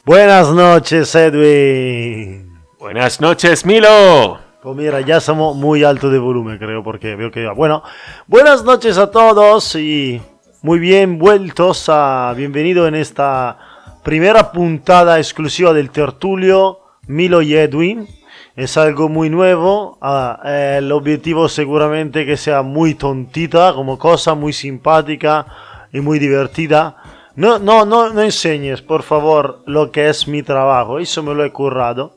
Buenas noches, Edwin. Buenas noches, Milo. Pues mira, ya somos muy alto de volumen, creo, porque veo que... Bueno, buenas noches a todos y muy bien bienvenido en esta primera puntada exclusiva del tertulio Milo y Edwin. Es algo muy nuevo, el objetivo seguramente que sea muy tontita como cosa, muy simpática y muy divertida. No enseñes, por favor, lo que es mi trabajo, eso me lo he currado.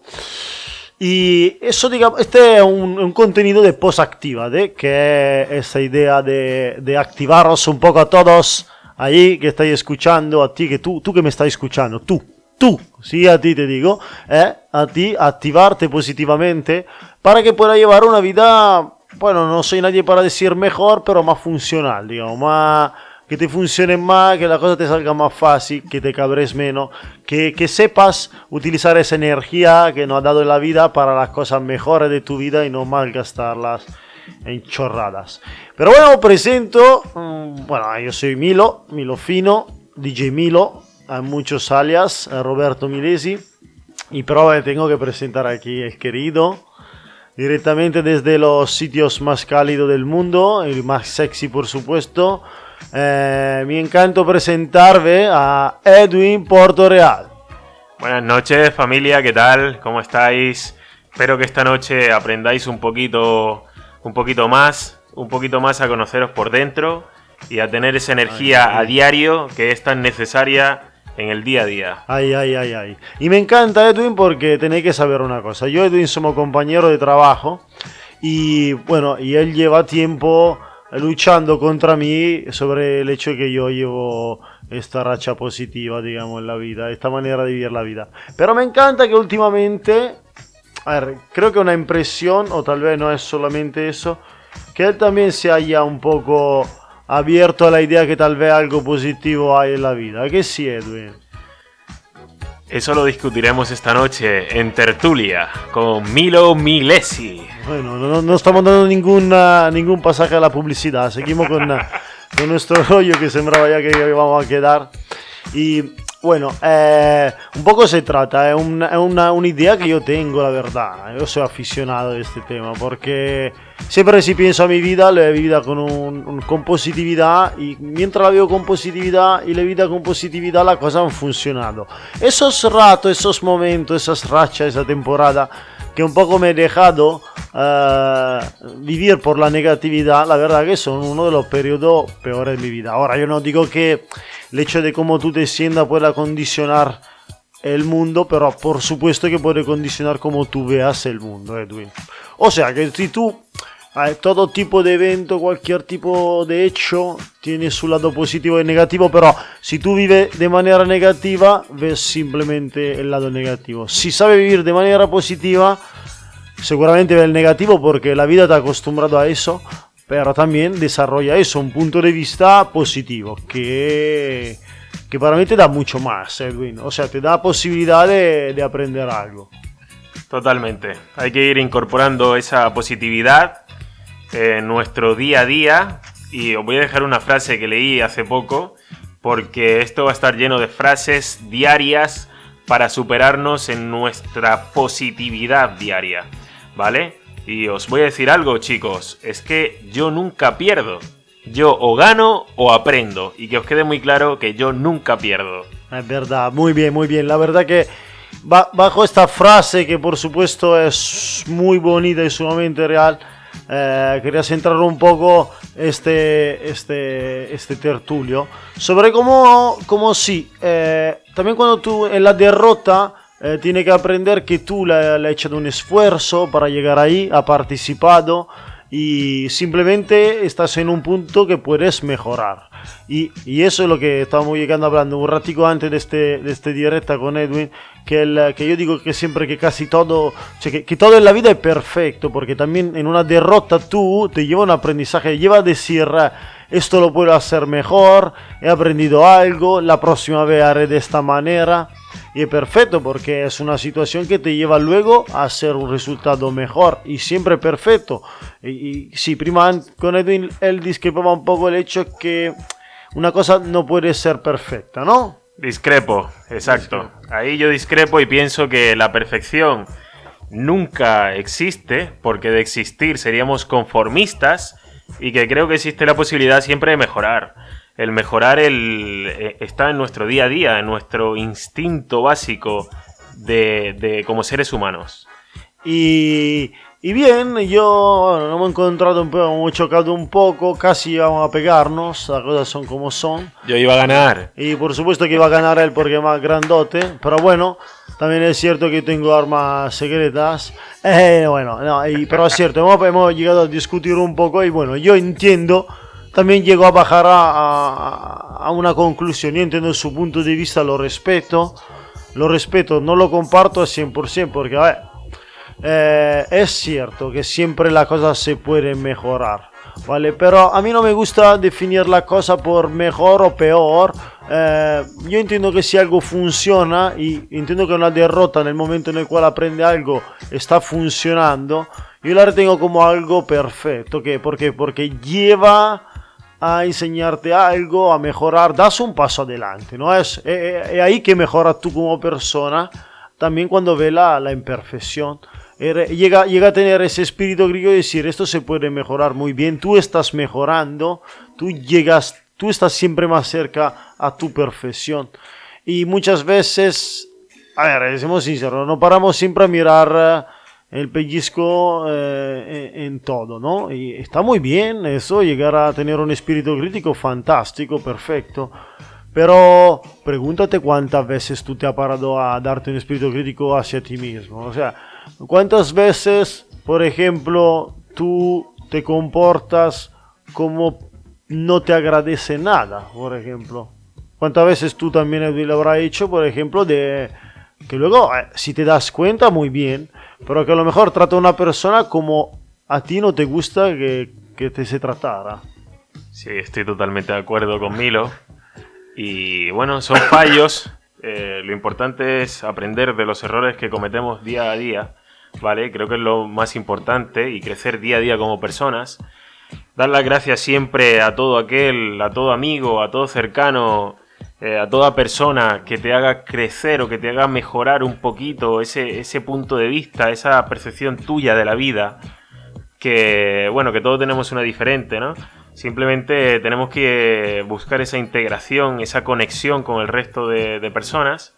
Y eso, digamos, este es un contenido de post-activa, que es esa idea de activaros un poco a todos ahí que estáis escuchando, a ti, que tú que me estás escuchando, tú, sí, a ti te digo, a ti, activarte positivamente para que pueda llevar una vida, bueno, no soy nadie para decir mejor, pero más funcional, digamos, más... que te funcione más, que la cosa te salga más fácil, que te cabres menos, que sepas utilizar esa energía que nos ha dado la vida para las cosas mejores de tu vida y no malgastarlas en chorradas. Pero bueno, presento, yo soy Milo Fino, DJ Milo, hay muchos alias, Roberto Milesi, y pero tengo que presentar aquí el querido, directamente desde los sitios más cálidos del mundo, el más sexy por supuesto. Mi encanto presentarme a Edwin Portoreal. Buenas noches, familia, ¿qué tal? ¿Cómo estáis? Espero que esta noche aprendáis un poquito más a conoceros por dentro y a tener esa energía a diario que es tan necesaria en el día a día. Ay. Y me encanta, Edwin, porque tenéis que saber una cosa. Yo y Edwin somos compañeros de trabajo y bueno, y él lleva tiempo luchando contra mí sobre el hecho de que yo llevo esta racha positiva, digamos, en la vida, esta manera de vivir la vida. Pero me encanta que últimamente, creo que una impresión, o tal vez no es solamente eso, que él también se haya un poco abierto a la idea que tal vez algo positivo hay en la vida. ¿Qué sí, Edwin? Eso lo discutiremos esta noche en tertulia con Milo Milesi. Bueno, no estamos dando ningún pasaje a la publicidad. Seguimos con nuestro rollo que sembraba ya que vamos a quedar. Y bueno, un poco se trata, es una idea que yo tengo, la verdad. Yo soy aficionado a este tema porque siempre si pienso a mi vida, la he vivido con positividad y mientras la veo con positividad y la vida con positividad, las cosas han funcionado. Esos ratos, esos momentos, esas rachas, esa temporada que un poco me he dejado vivir por la negatividad, la verdad que son uno de los periodos peores de mi vida. Ahora, yo no digo que el hecho de cómo tú te sientas pueda condicionar el mundo, pero por supuesto que puede condicionar cómo tú veas el mundo, Edwin. O sea, que si tú, todo tipo de evento, cualquier tipo de hecho, tiene su lado positivo y negativo, pero si tú vives de manera negativa, ves simplemente el lado negativo. Si sabes vivir de manera positiva, seguramente ves el negativo porque la vida te ha acostumbrado a eso, pero también desarrolla eso, un punto de vista positivo, que para mí te da mucho más, Edwin. O sea, te da posibilidad de aprender algo. Totalmente. Hay que ir incorporando esa positividad en nuestro día a día. Y os voy a dejar una frase que leí hace poco, porque esto va a estar lleno de frases diarias para superarnos en nuestra positividad diaria, ¿vale? Y os voy a decir algo, chicos, es que yo nunca pierdo. Yo o gano o aprendo. Y que os quede muy claro que yo nunca pierdo. Es verdad, muy bien. La verdad que bajo esta frase, que por supuesto es muy bonita y sumamente real, quería centrar un poco este tertulio sobre cómo sí, también cuando tú en la derrota tienes que aprender que tú le has hecho un esfuerzo para llegar ahí, has participado y simplemente estás en un punto que puedes mejorar. Y eso es lo que estábamos llegando hablando un ratico antes de este directa con Edwin, que yo digo que siempre que casi todo, que todo en la vida es perfecto, porque también en una derrota tú te lleva un aprendizaje, lleva a decir, esto lo puedo hacer mejor, he aprendido algo, la próxima vez haré de esta manera. Y es perfecto porque es una situación que te lleva luego a hacer un resultado mejor y siempre perfecto. Y sí, prima con Edwin él discrepaba un poco el hecho que una cosa no puede ser perfecta, ¿no? Discrepo, exacto. Ahí yo discrepo y pienso que la perfección nunca existe, porque de existir seríamos conformistas, y que creo que existe la posibilidad siempre de mejorar. El mejorar está en nuestro día a día, en nuestro instinto básico de como seres humanos. Y bien, yo bueno, nos hemos encontrado hemos chocado un poco, casi íbamos a pegarnos, las cosas son como son. Yo iba a ganar. Y por supuesto que iba a ganar él porque es más grandote, pero bueno, también es cierto que tengo armas secretas. Bueno, no, pero es cierto, hemos llegado a discutir un poco y bueno, yo entiendo, también llego a bajar a una conclusión, yo entiendo su punto de vista, lo respeto, no lo comparto al 100% porque, a ver, es cierto que siempre la cosa se puede mejorar, ¿vale? Pero a mí no me gusta definir la cosa por mejor o peor. Yo entiendo que si algo funciona y entiendo que una derrota en el momento en el cual aprende algo está funcionando, yo la retengo como algo perfecto. ¿Por qué? Porque lleva a enseñarte algo, a mejorar, das un paso adelante, ¿no? Es ahí que mejoras tú como persona, también cuando ve la imperfección. Llega a tener ese espíritu crítico de decir, esto se puede mejorar muy bien, tú estás mejorando, tú estás siempre más cerca a tu perfección. Y muchas veces, a ver, seamos sinceros, no paramos siempre a mirar el pellizco en todo, ¿no? Y está muy bien eso, llegar a tener un espíritu crítico fantástico, perfecto. Pero pregúntate cuántas veces tú te has parado a darte un espíritu crítico hacia ti mismo. O sea, cuántas veces, por ejemplo, tú te comportas como no te agradece nada, por ejemplo. Cuántas veces tú también lo habrás hecho, por ejemplo, de que luego, si te das cuenta, muy bien, pero que a lo mejor trata a una persona como a ti no te gusta que te se tratara. Sí, estoy totalmente de acuerdo con Milo. Y bueno, son fallos. Lo importante es aprender de los errores que cometemos día a día, ¿vale? Creo que es lo más importante, y crecer día a día como personas. Dar las gracias siempre a todo a todo amigo, a todo cercano, a toda persona que te haga crecer o que te haga mejorar un poquito ese punto de vista, esa percepción tuya de la vida. Que bueno, que todos tenemos una diferente, ¿no? Simplemente tenemos que buscar esa integración, esa conexión con el resto de personas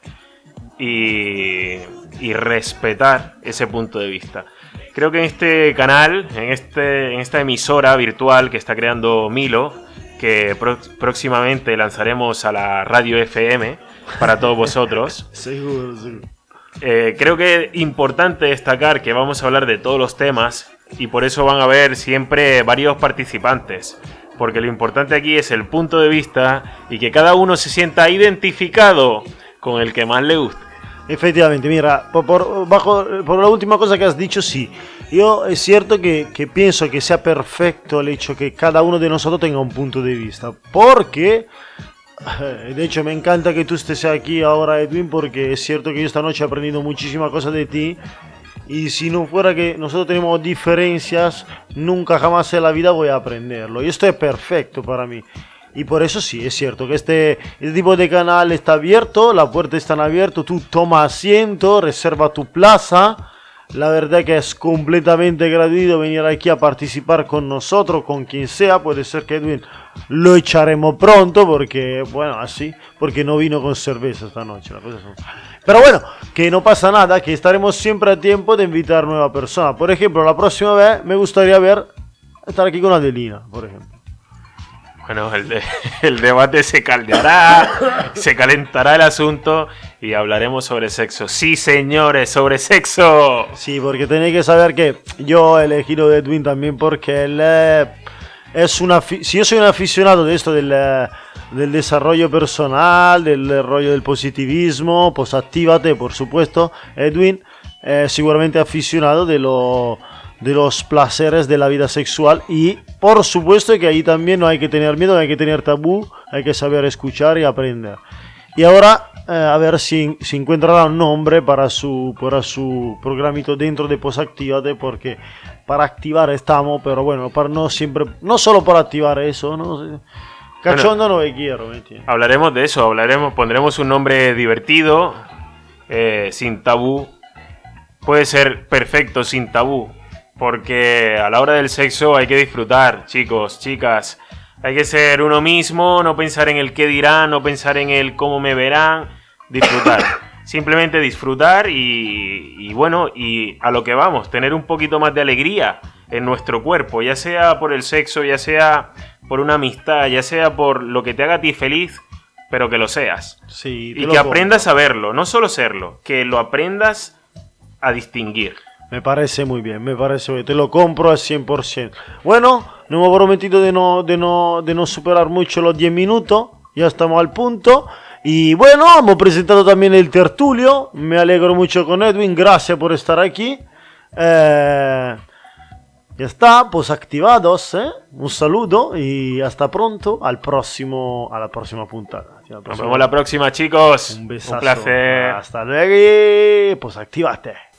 y respetar ese punto de vista. Creo que en este canal, en esta emisora virtual que está creando Milo, que próximamente lanzaremos a la radio FM para todos vosotros. Seguro. Creo que es importante destacar que vamos a hablar de todos los temas y por eso van a haber siempre varios participantes, porque lo importante aquí es el punto de vista y que cada uno se sienta identificado con el que más le guste. Efectivamente, mira, por la última cosa que has dicho, sí. Yo es cierto que pienso que sea perfecto el hecho que cada uno de nosotros tenga un punto de vista, porque de hecho me encanta que tú estés aquí ahora, Edwin, porque es cierto que yo esta noche he aprendido muchísimas cosas de ti. Y si no fuera que nosotros tenemos diferencias, nunca jamás en la vida voy a aprenderlo. Y esto es perfecto para mí. Y por eso sí, es cierto que este tipo de canal está abierto, las puertas están abiertas, tú toma asiento, reserva tu plaza. La verdad que es completamente gratuito venir aquí a participar con nosotros, con quien sea. Puede ser que Edwin lo echaremos pronto porque, bueno, así, porque no vino con cerveza esta noche. Pero bueno, que no pasa nada, que estaremos siempre a tiempo de invitar nueva persona. Por ejemplo, la próxima vez me gustaría estar aquí con Adelina, por ejemplo. Bueno, el debate se caldeará, se calentará el asunto y hablaremos sobre sexo. Sí, señores, sobre sexo. Sí, porque tenéis que saber que yo he elegido a Edwin también porque él si yo soy un aficionado de esto del desarrollo personal, del rollo del positivismo, pues actívate, por supuesto. Edwin seguramente aficionado de los placeres de la vida sexual, y por supuesto que ahí también no hay que tener miedo, no hay que tener tabú, hay que saber escuchar y aprender. Y ahora a ver si encontrará un nombre para su programito dentro de Posactívate, porque para activar estamos, pero bueno, para no solo para activar eso, ¿no? Cachondo no me quiero, ¿me entiendes? Hablaremos de eso, pondremos un nombre divertido, sin tabú. Puede ser perfecto sin tabú, porque a la hora del sexo hay que disfrutar, chicos, chicas. Hay que ser uno mismo, no pensar en el qué dirán, no pensar en el cómo me verán, disfrutar. Simplemente disfrutar y bueno, y a lo que vamos, tener un poquito más de alegría en nuestro cuerpo, ya sea por el sexo, ya sea por una amistad, ya sea por lo que te haga a ti feliz, pero que lo seas. Sí, y que aprendas a verlo, no solo serlo, que lo aprendas a distinguir. Me parece muy bien, te lo compro al 100%. Bueno, nos hemos prometido de no superar mucho los 10 minutos, ya estamos al punto. Y bueno, hemos presentado también el tertulio, me alegro mucho con Edwin, gracias por estar aquí. Ya está, pues activados, un saludo y hasta pronto a la próxima puntada. Nos vemos la próxima, chicos. Un besazo. Un placer. Hasta luego, pues activate.